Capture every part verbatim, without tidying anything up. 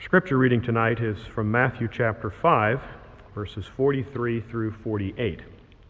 Scripture reading tonight is from Matthew chapter five, verses forty-three through forty-eight.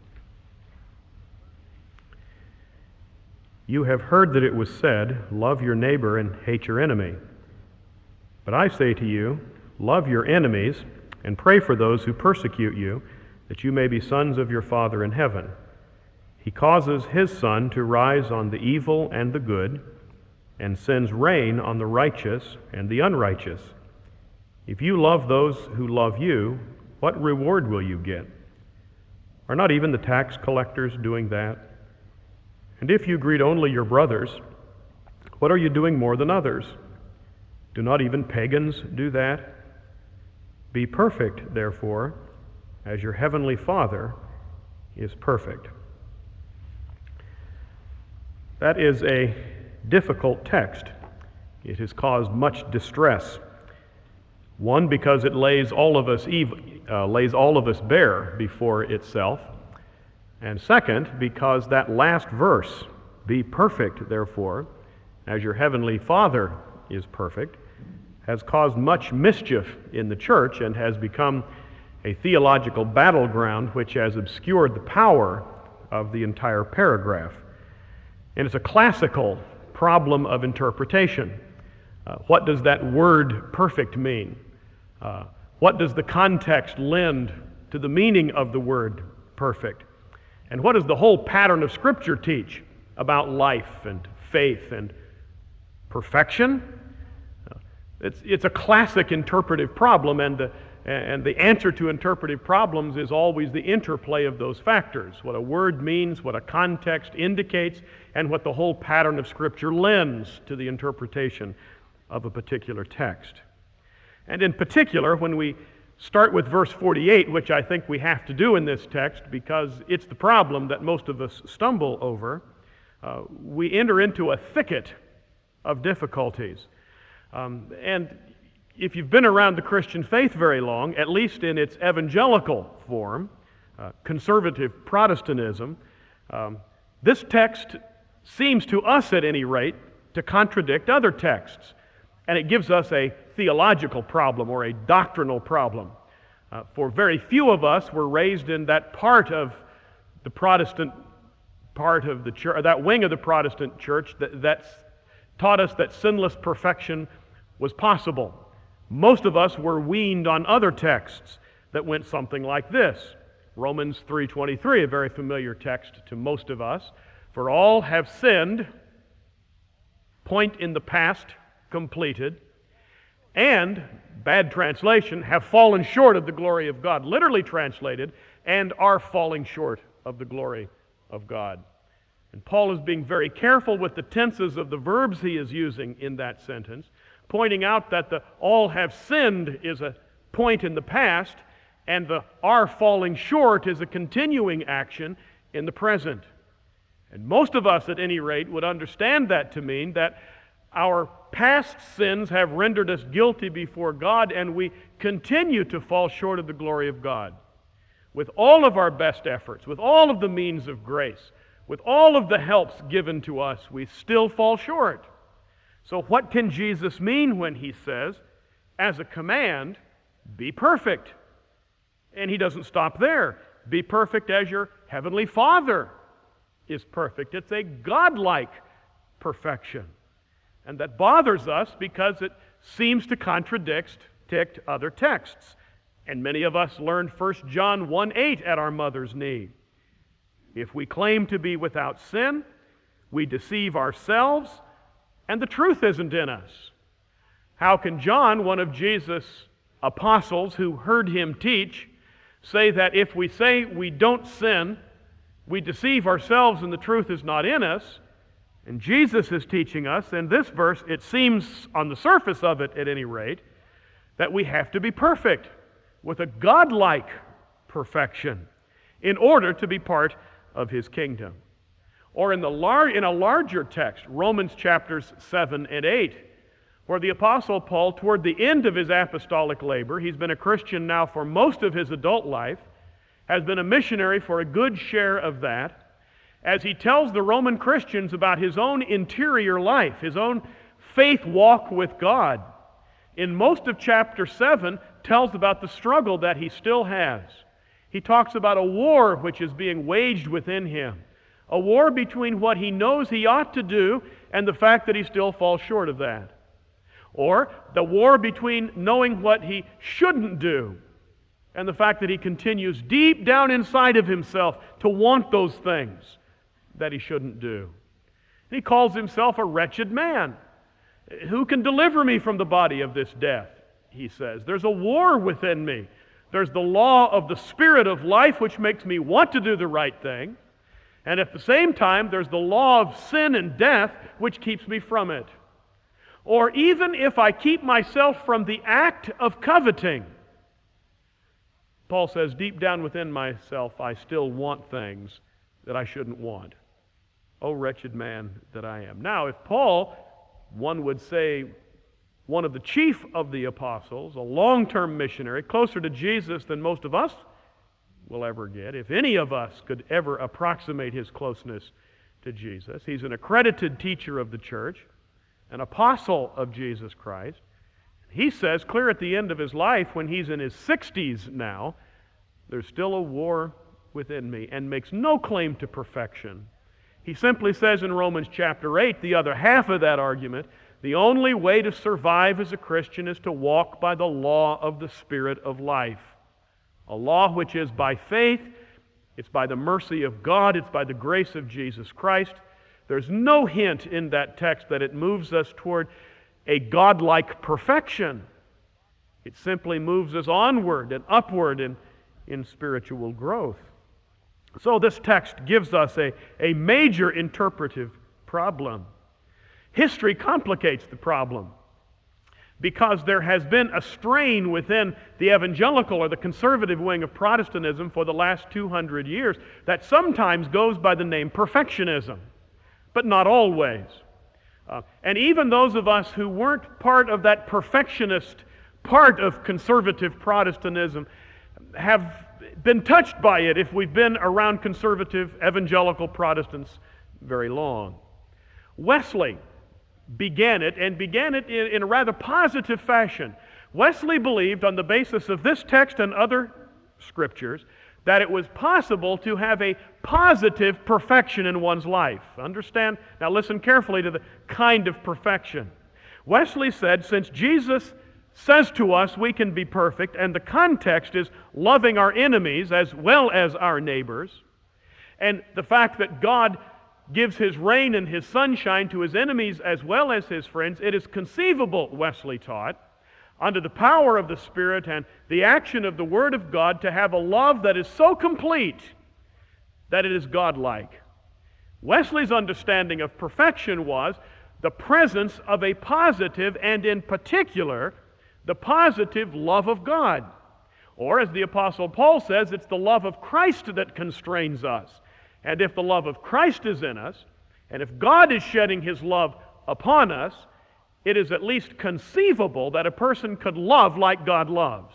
You have heard that it was said, love your neighbor and hate your enemy. But I say to you, love your enemies and pray for those who persecute you, that you may be sons of your Father in heaven. He causes his sun to rise on the evil and the good, and sends rain on the righteous and the unrighteous. If you love those who love you, what reward will you get? Are not even the tax collectors doing that? And if you greet only your brothers, what are you doing more than others? Do not even pagans do that? Be perfect, therefore, as your heavenly Father is perfect. That is a difficult text. It has caused much distress. One, because it lays all of us evil, uh, lays all of us bare before itself. And second, because that last verse, be perfect, therefore, as your heavenly Father is perfect, has caused much mischief in the church and has become a theological battleground which has obscured the power of the entire paragraph. And it's a classical problem of interpretation. Uh, what does that word perfect mean? Uh, what does the context lend to the meaning of the word perfect? And what does the whole pattern of Scripture teach about life and faith and perfection? Uh, it's, it's a classic interpretive problem, and the, and the answer to interpretive problems is always the interplay of those factors, what a word means, what a context indicates, and what the whole pattern of Scripture lends to the interpretation of a particular text. And in particular, when we start with verse forty-eight, which I think we have to do in this text because it's the problem that most of us stumble over, uh, we enter into a thicket of difficulties. Um, and if you've been around the Christian faith very long, at least in its evangelical form, uh, conservative Protestantism, um, this text seems to us, at any rate, to contradict other texts. And it gives us a theological problem or a doctrinal problem. Uh, for very few of us were raised in that part of the Protestant part of the church, that wing of the Protestant church that that's taught us that sinless perfection was possible. Most of us were weaned on other texts that went something like this. Romans three twenty-three, a very familiar text to most of us. For all have sinned, point in the past, completed, and, bad translation, have fallen short of the glory of God, literally translated, and are falling short of the glory of God. And Paul is being very careful with the tenses of the verbs he is using in that sentence, pointing out that the all have sinned is a point in the past, and the are falling short is a continuing action in the present. And most of us, at any rate, would understand that to mean that our past sins have rendered us guilty before God, and we continue to fall short of the glory of God. With all of our best efforts, with all of the means of grace, with all of the helps given to us, we still fall short. So what can Jesus mean when he says, as a command, be perfect? And he doesn't stop there. Be perfect as your heavenly Father is perfect. It's a godlike perfection. And that bothers us because it seems to contradict other texts. And many of us learned First John one eight at our mother's knee. If we claim to be without sin, we deceive ourselves, and the truth isn't in us. How can John, one of Jesus' apostles who heard him teach, say that if we say we don't sin, we deceive ourselves and the truth is not in us? And Jesus is teaching us, in this verse, it seems on the surface of it at any rate, that we have to be perfect with a godlike perfection in order to be part of His kingdom. Or in, the lar- in a larger text, Romans chapters seven and eight, where the Apostle Paul, toward the end of his apostolic labor, he's been a Christian now for most of his adult life, has been a missionary for a good share of that, as he tells the Roman Christians about his own interior life, his own faith walk with God. in most of chapter seven, tells about the struggle that he still has. He talks about a war which is being waged within him, a war between what he knows he ought to do and the fact that he still falls short of that. Or the war between knowing what he shouldn't do and the fact that he continues deep down inside of himself to want those things that he shouldn't do. And he calls himself a wretched man. Who can deliver me from the body of this death? He says. There's a war within me. There's the law of the Spirit of life which makes me want to do the right thing. And at the same time, there's the law of sin and death which keeps me from it. Or even if I keep myself from the act of coveting, Paul says, deep down within myself, I still want things that I shouldn't want. Oh, wretched man that I am. Now, if Paul, one would say, one of the chief of the apostles, a long-term missionary, closer to Jesus than most of us will ever get, if any of us could ever approximate his closeness to Jesus, he's an accredited teacher of the church, an apostle of Jesus Christ. He says, clear at the end of his life, when he's in his sixties now, there's still a war within me, and makes no claim to perfection. He simply says in Romans chapter eight, the other half of that argument, the only way to survive as a Christian is to walk by the law of the Spirit of life. A law which is by faith, it's by the mercy of God, it's by the grace of Jesus Christ. There's no hint in that text that it moves us toward a godlike perfection. It simply moves us onward and upward in, in spiritual growth. So this text gives us a, a major interpretive problem. History complicates the problem because there has been a strain within the evangelical or the conservative wing of Protestantism for the last two hundred years that sometimes goes by the name perfectionism, but not always. Uh, and even those of us who weren't part of that perfectionist part of conservative Protestantism have been touched by it if we've been around conservative evangelical Protestants very long. Wesley began it, and began it in, in a rather positive fashion. Wesley believed, on the basis of this text and other scriptures, that it was possible to have a positive perfection in one's life. Understand? Now listen carefully to the kind of perfection. Wesley said, since Jesus says to us we can be perfect, and the context is loving our enemies as well as our neighbors, and the fact that God gives His rain and His sunshine to His enemies as well as His friends, it is conceivable, Wesley taught, under the power of the Spirit and the action of the Word of God, to have a love that is so complete that it is godlike. Wesley's understanding of perfection was the presence of a positive, and in particular, the positive love of God. Or, as the Apostle Paul says, it's the love of Christ that constrains us. And if the love of Christ is in us, and if God is shedding His love upon us, it is at least conceivable that a person could love like God loves.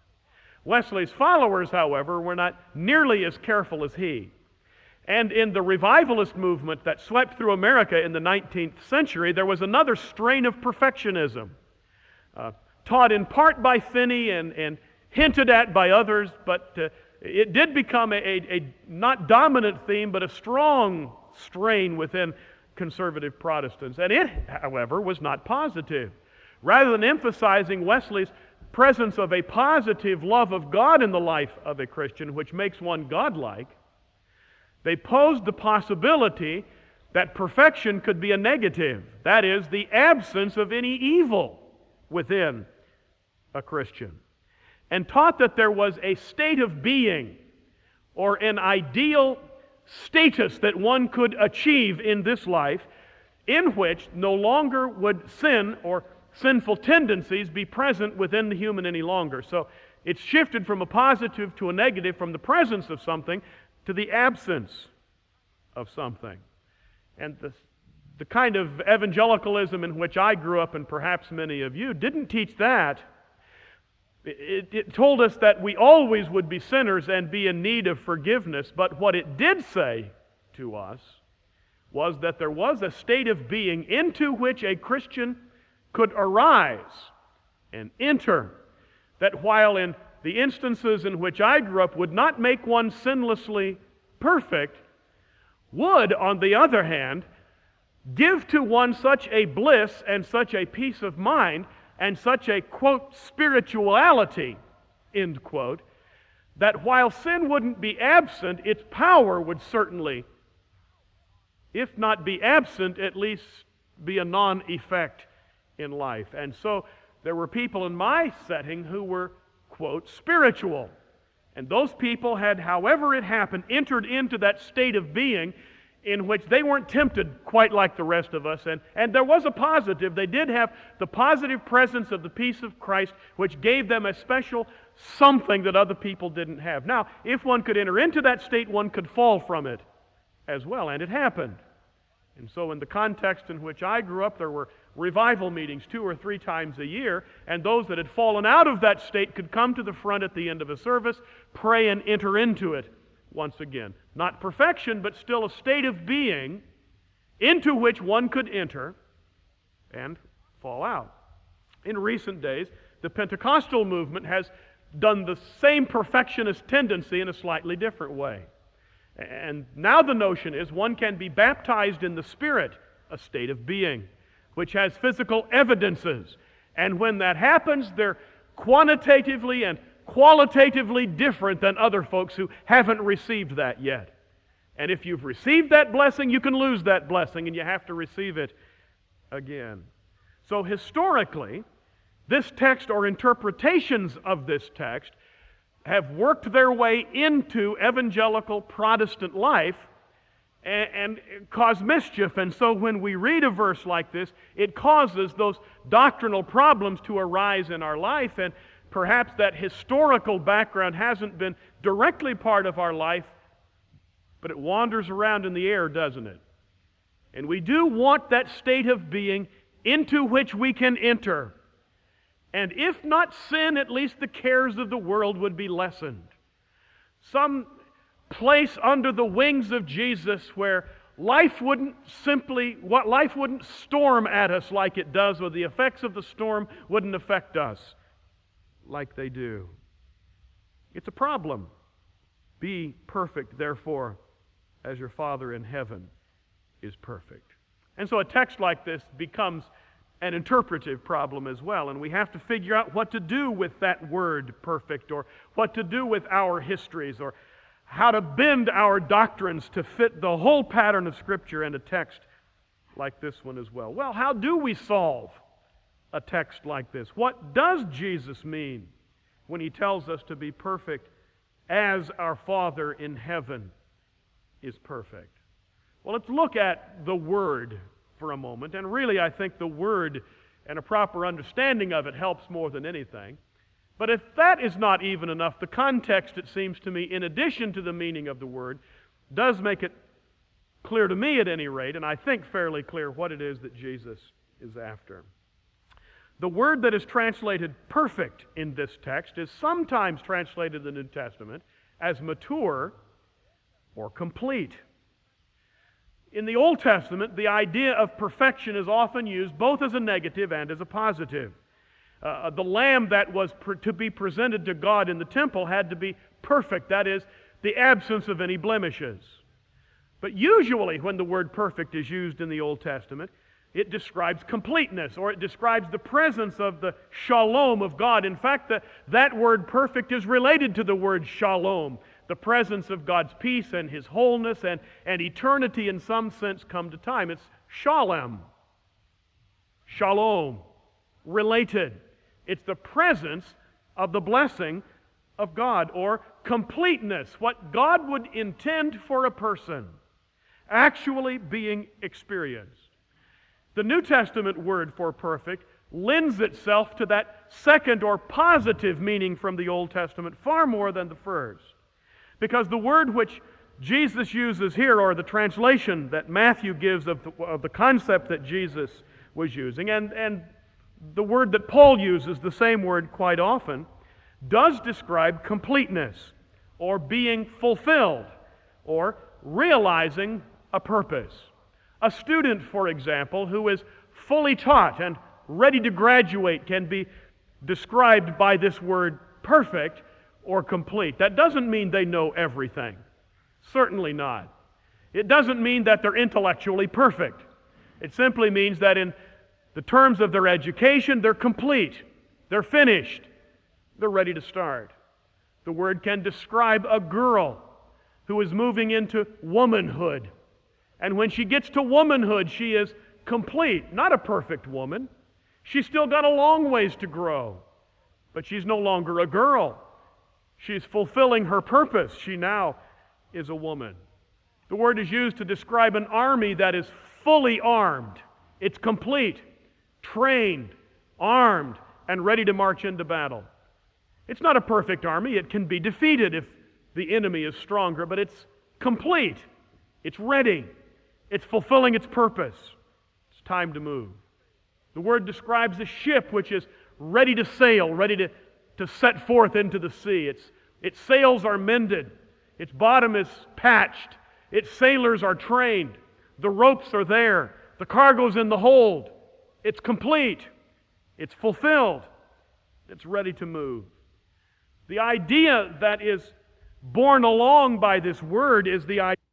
Wesley's followers, however, were not nearly as careful as he. And in the revivalist movement that swept through America in the nineteenth century, there was another strain of perfectionism, uh, taught in part by Finney and, and hinted at by others, but uh, it did become a, a, a not dominant theme, but a strong strain within conservative Protestants. And it, however, was not positive. Rather than emphasizing Wesley's presence of a positive love of God in the life of a Christian, which makes one godlike, they posed the possibility that perfection could be a negative. That is, the absence of any evil within a Christian. And taught that there was a state of being or an ideal status that one could achieve in this life in which no longer would sin or sinful tendencies be present within the human any longer. So it's shifted from a positive to a negative, from the presence of something to the absence of something. And the, the kind of evangelicalism in which I grew up, and perhaps many of you, didn't teach that. It, it told us that we always would be sinners and be in need of forgiveness, but what it did say to us was that there was a state of being into which a Christian could arise and enter. That while in the instances in which I grew up would not make one sinlessly perfect, would, on the other hand, give to one such a bliss and such a peace of mind and such a, quote, spirituality, end quote, that while sin wouldn't be absent, its power would certainly, if not be absent, at least be a non-effect in life. And so there were people in my setting who were, quote, spiritual. And those people had, however it happened, entered into that state of being in which they weren't tempted quite like the rest of us. And, and there was a positive. They did have the positive presence of the peace of Christ, which gave them a special something that other people didn't have. Now, if one could enter into that state, one could fall from it as well, and it happened. And so in the context in which I grew up, there were revival meetings two or three times a year, and those that had fallen out of that state could come to the front at the end of a service, pray, and enter into it once again. Not perfection, but still a state of being into which one could enter and fall out. In recent days, the Pentecostal movement has done the same perfectionist tendency in a slightly different way. And now the notion is one can be baptized in the Spirit, a state of being, which has physical evidences. And when that happens, they're quantitatively and qualitatively different than other folks who haven't received that yet. And if you've received that blessing, you can lose that blessing, and you have to receive it again. So historically, this text or interpretations of this text have worked their way into evangelical Protestant life and, and cause mischief. And so when we read a verse like this, it causes those doctrinal problems to arise in our life, and perhaps that historical background hasn't been directly part of our life, but it wanders around in the air, doesn't it? And we do want that state of being into which we can enter. And if not sin, at least the cares of the world would be lessened. Some place under the wings of Jesus where life wouldn't simply, what life wouldn't storm at us like it does, or the effects of the storm wouldn't affect us like they do. It's a problem. Be perfect, therefore, as your Father in heaven is perfect. And so a text like this becomes an interpretive problem as well, and we have to figure out what to do with that word perfect, or what to do with our histories, or how to bend our doctrines to fit the whole pattern of Scripture and a text like this one as well. Well, how do we solve a text like this? What does Jesus mean when He tells us to be perfect as our Father in heaven is perfect? Well, let's look at the Word for a moment, and really I think the Word and a proper understanding of it helps more than anything. But if that is not even enough, the context, it seems to me, in addition to the meaning of the Word, does make it clear to me at any rate, and I think fairly clear, what it is that Jesus is after. The word that is translated perfect in this text is sometimes translated in the New Testament as mature or complete. In the Old Testament, the idea of perfection is often used both as a negative and as a positive. Uh, the lamb that was pr- to be presented to God in the temple had to be perfect, that is, the absence of any blemishes. But usually when the word perfect is used in the Old Testament, it describes completeness, or it describes the presence of the shalom of God. In fact, the, that word perfect is related to the word shalom, the presence of God's peace and His wholeness and, and eternity in some sense come to time. It's shalom, shalom, related. It's the presence of the blessing of God, or completeness, what God would intend for a person actually being experienced. The New Testament word for perfect lends itself to that second or positive meaning from the Old Testament far more than the first. Because the word which Jesus uses here, or the translation that Matthew gives of the, of the concept that Jesus was using, and, and the word that Paul uses, the same word quite often, does describe completeness, or being fulfilled, or realizing a purpose. A student, for example, who is fully taught and ready to graduate can be described by this word perfect or complete. That doesn't mean they know everything. Certainly not. It doesn't mean that they're intellectually perfect. It simply means that in the terms of their education, they're complete. They're finished. They're ready to start. The word can describe a girl who is moving into womanhood. And when she gets to womanhood, she is complete. Not a perfect woman. She's still got a long ways to grow. But she's no longer a girl. She's fulfilling her purpose. She now is a woman. The word is used to describe an army that is fully armed. It's complete, trained, armed, and ready to march into battle. It's not a perfect army. It can be defeated if the enemy is stronger, but it's complete. It's ready. It's fulfilling its purpose. It's time to move. The word describes a ship which is ready to sail, ready to, to set forth into the sea. Its, its sails are mended. Its bottom is patched. Its sailors are trained. The ropes are there. The cargo's in the hold. It's complete. It's fulfilled. It's ready to move. The idea that is borne along by this word is the idea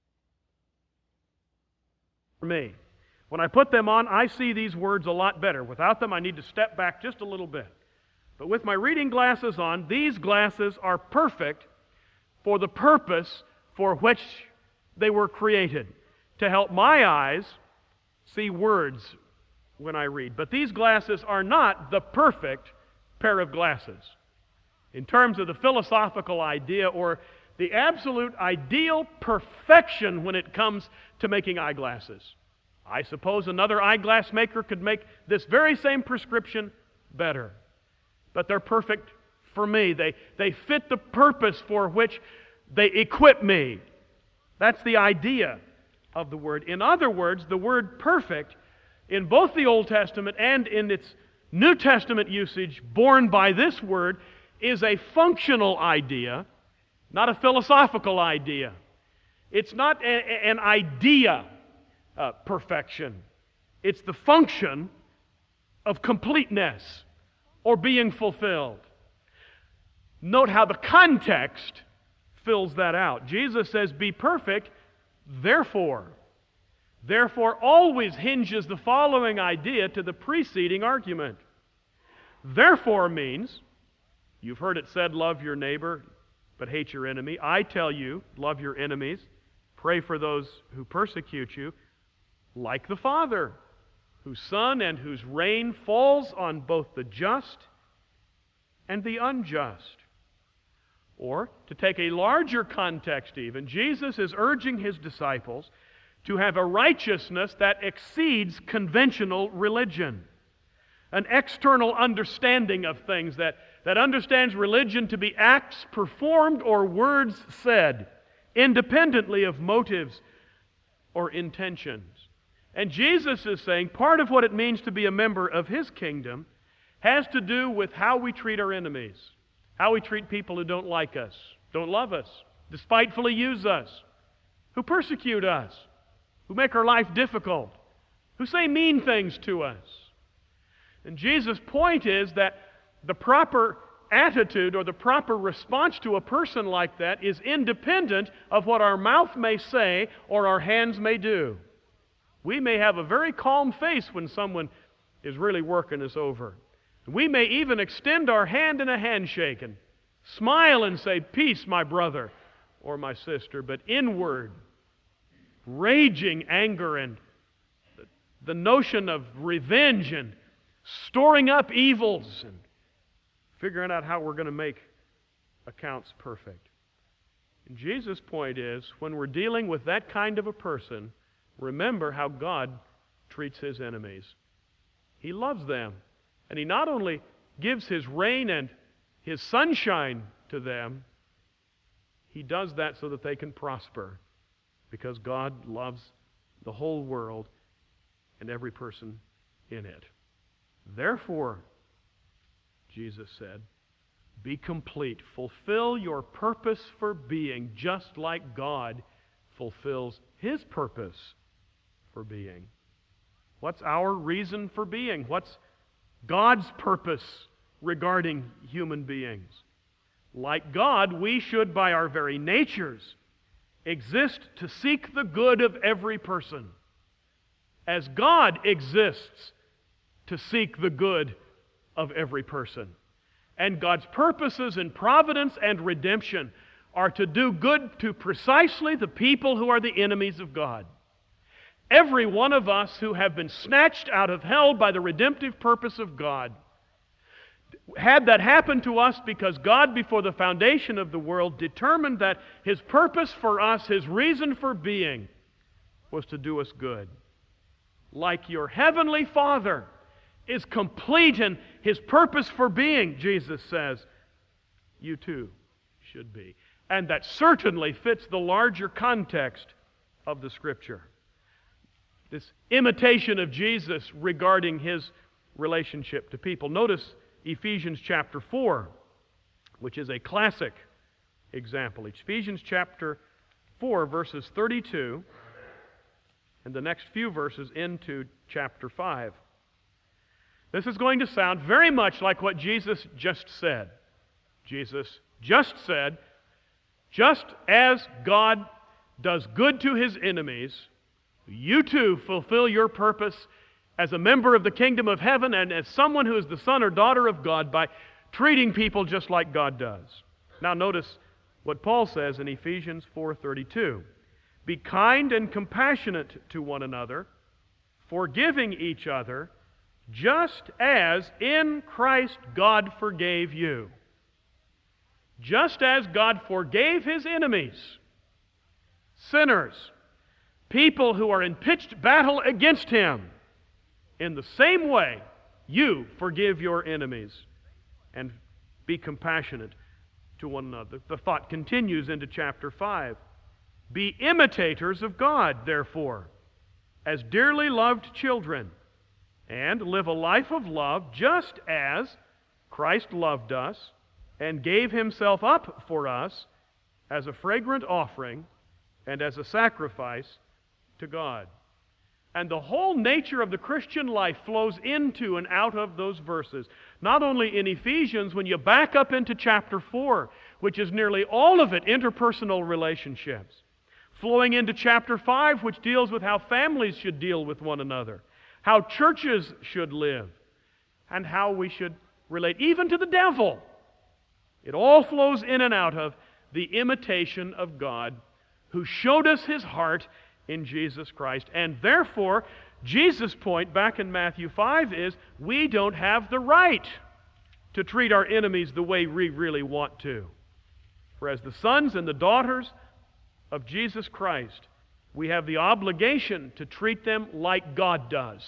for me. When I put them on, I see these words a lot better. Without them, I need to step back just a little bit. But with my reading glasses on, these glasses are perfect for the purpose for which they were created, to help my eyes see words when I read. But these glasses are not the perfect pair of glasses. In terms of the philosophical idea or the absolute ideal perfection when it comes to making eyeglasses. I suppose another eyeglass maker could make this very same prescription better. But they're perfect for me. They, they fit the purpose for which they equip me. That's the idea of the word. In other words, the word perfect, in both the Old Testament and in its New Testament usage borne by this word, is a functional idea, not a philosophical idea. It's not a, an idea uh, perfection. It's the function of completeness or being fulfilled. Note how the context fills that out. Jesus says, be perfect, therefore. Therefore always hinges the following idea to the preceding argument. Therefore means, you've heard it said, love your neighbor, but hate your enemy. I tell you, love your enemies, pray for those who persecute you, like the Father, whose sun and whose rain falls on both the just and the unjust. Or, to take a larger context even, Jesus is urging His disciples to have a righteousness that exceeds conventional religion. An external understanding of things that, that understands religion to be acts performed or words said, independently of motives or intentions. And Jesus is saying part of what it means to be a member of His kingdom has to do with how we treat our enemies, how we treat people who don't like us, don't love us, despitefully use us, who persecute us, who make our life difficult, who say mean things to us. And Jesus' point is that the proper attitude or the proper response to a person like that is independent of what our mouth may say or our hands may do. We may have a very calm face when someone is really working us over. We may even extend our hand in a handshake and smile and say, peace, my brother or my sister, but inward, raging anger and the notion of revenge and storing up evils and figuring out how we're going to make accounts perfect. And Jesus' point is, when we're dealing with that kind of a person, remember how God treats His enemies. He loves them. And He not only gives His rain and His sunshine to them, He does that so that they can prosper, because God loves the whole world and every person in it. Therefore, Jesus said, be complete. Fulfill your purpose for being, just like God fulfills His purpose for being. What's our reason for being? What's God's purpose regarding human beings. Like God, we should, by our very natures, exist to seek the good of every person, as God exists to seek the good of every person. And God's purposes in providence and redemption are to do good to precisely the people who are the enemies of God. Every one of us who have been snatched out of hell by the redemptive purpose of God had that happen to us because God, before the foundation of the world, determined that His purpose for us, His reason for being, was to do us good. Like your heavenly Father is complete in His purpose for being, Jesus says, you too should be. And that certainly fits the larger context of the Scripture. This imitation of Jesus regarding His relationship to people. Notice Ephesians chapter four, which is a classic example. Ephesians chapter four, verses thirty-two, and the next few verses into chapter five. This is going to sound very much like what Jesus just said. Jesus just said, just as God does good to His enemies, you too fulfill your purpose as a member of the kingdom of heaven and as someone who is the son or daughter of God by treating people just like God does. Now notice what Paul says in Ephesians four thirty-two. Be kind and compassionate to one another, forgiving each other, just as in Christ God forgave you. Just as God forgave His enemies, sinners, people who are in pitched battle against Him, in the same way, you forgive your enemies and be compassionate to one another. The thought continues into chapter five. Be imitators of God, therefore, as dearly loved children, and live a life of love just as Christ loved us and gave Himself up for us as a fragrant offering and as a sacrifice to God. And the whole nature of the Christian life flows into and out of those verses. Not only in Ephesians, when you back up into chapter four, which is nearly all of it interpersonal relationships. Flowing into chapter five, which deals with how families should deal with one another, how churches should live, and how we should relate even to the devil. It all flows in and out of the imitation of God, who showed us His heart in Jesus Christ. And therefore, Jesus' point back in Matthew five is, we don't have the right to treat our enemies the way we really want to. For as the sons and the daughters of Jesus Christ, we have the obligation to treat them like God does,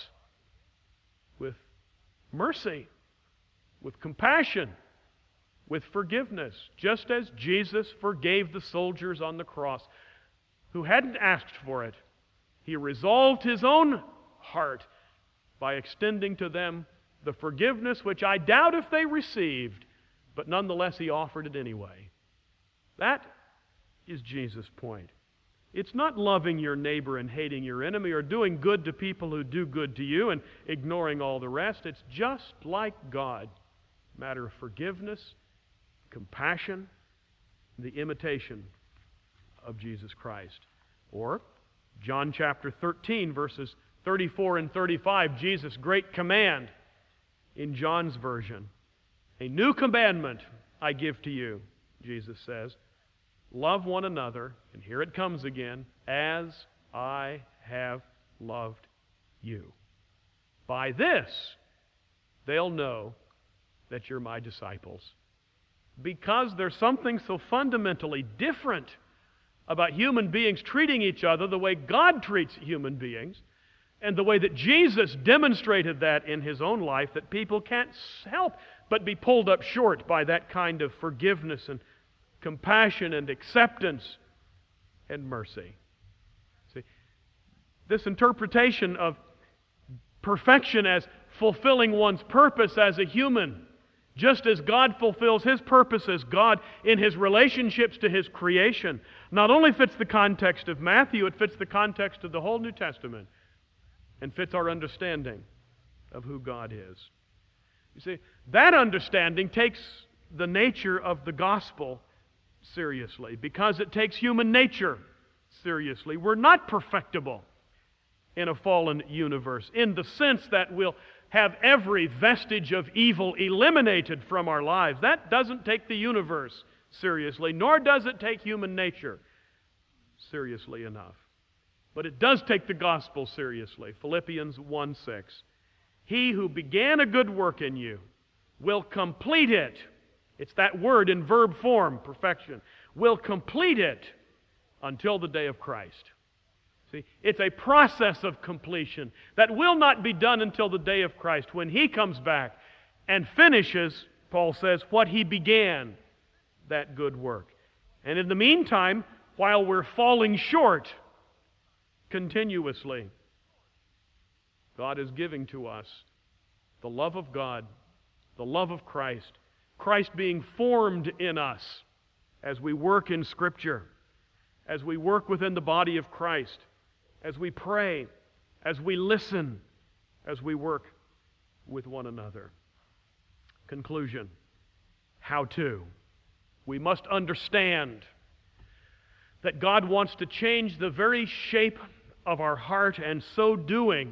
with mercy, with compassion, with forgiveness, just as Jesus forgave the soldiers on the cross who hadn't asked for it. He resolved His own heart by extending to them the forgiveness which I doubt if they received, but nonetheless He offered it anyway. That is Jesus' point. It's not loving your neighbor and hating your enemy or doing good to people who do good to you and ignoring all the rest. It's just like God. A matter of forgiveness, compassion, the imitation of Jesus Christ. Or John chapter thirteen, verses thirty-four and thirty-five, Jesus' great command in John's version. A new commandment I give to you, Jesus says. Love one another, and here it comes again, as I have loved you. By this, they'll know that you're my disciples. Because there's something so fundamentally different about human beings treating each other the way God treats human beings, and the way that Jesus demonstrated that in His own life, that people can't help but be pulled up short by that kind of forgiveness and compassion and acceptance and mercy. See, this interpretation of perfection as fulfilling one's purpose as a human, just as God fulfills His purpose as God in His relationships to His creation, not only fits the context of Matthew, it fits the context of the whole New Testament and fits our understanding of who God is. You see, that understanding takes the nature of the gospel seriously because it takes human nature seriously. We're not perfectible in a fallen universe in the sense that we'll have every vestige of evil eliminated from our lives. That doesn't take the universe seriously, nor does it take human nature seriously enough. But it does take the gospel seriously. Philippians one six. He who began a good work in you will complete it. It's that word in verb form, perfection. Will complete it until the day of Christ. See, it's a process of completion that will not be done until the day of Christ when He comes back and finishes, Paul says, what He began, that good work. And in the meantime, while we're falling short continuously, God is giving to us the love of God, the love of Christ, Christ being formed in us as we work in Scripture, as we work within the body of Christ, as we pray, as we listen, as we work with one another. Conclusion. How to? We must understand that God wants to change the very shape of our heart, and so doing,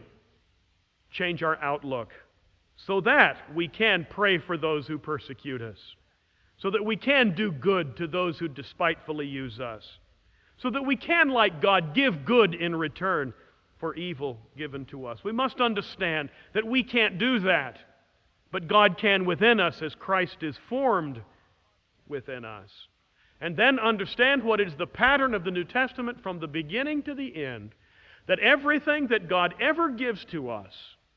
change our outlook, so that we can pray for those who persecute us, so that we can do good to those who despitefully use us, so that we can, like God, give good in return for evil given to us. We must understand that we can't do that, but God can within us as Christ is formed within us. And then understand what is the pattern of the New Testament from the beginning to the end, that everything that God ever gives to us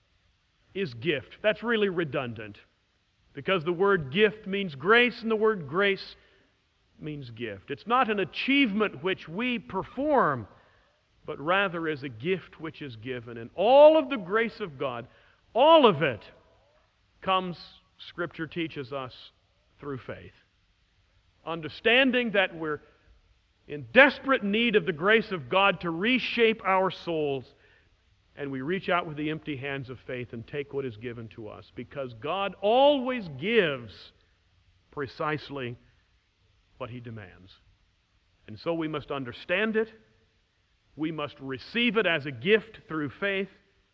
is gift. That's really redundant, because the word gift means grace, and the word grace means gift. It's not an achievement which we perform, but rather is a gift which is given. And all of the grace of God, all of it comes, Scripture teaches us, through faith. Understanding that we're in desperate need of the grace of God to reshape our souls, and we reach out with the empty hands of faith and take what is given to us, because God always gives precisely what He demands. And so we must understand it, we must receive it as a gift through faith,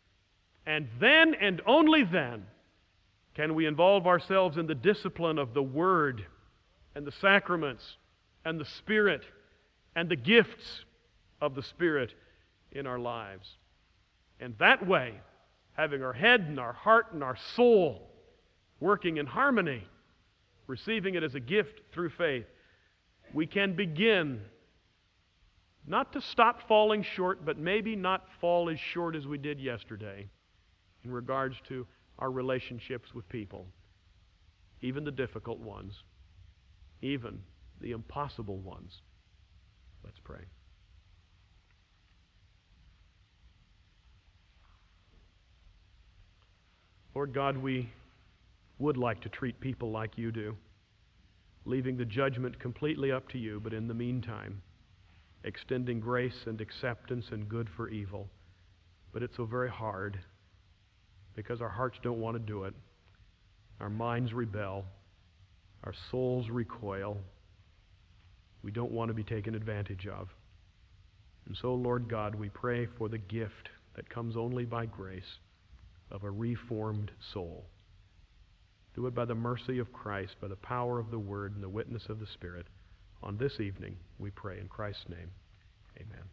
and then and only then can we involve ourselves in the discipline of the Word and the sacraments and the Spirit and the gifts of the Spirit in our lives. And that way, having our head and our heart and our soul working in harmony, receiving it as a gift through faith, we can begin not to stop falling short, but maybe not fall as short as we did yesterday in regards to our relationships with people, even the difficult ones, even the impossible ones. Let's pray. Lord God, we would like to treat people like You do, leaving the judgment completely up to You, but in the meantime, extending grace and acceptance and good for evil. But it's so very hard because our hearts don't want to do it. Our minds rebel. Our souls recoil. We don't want to be taken advantage of. And so, Lord God, we pray for the gift that comes only by grace of a reformed soul. Do it by the mercy of Christ, by the power of the Word and the witness of the Spirit. On this evening, we pray in Christ's name. Amen.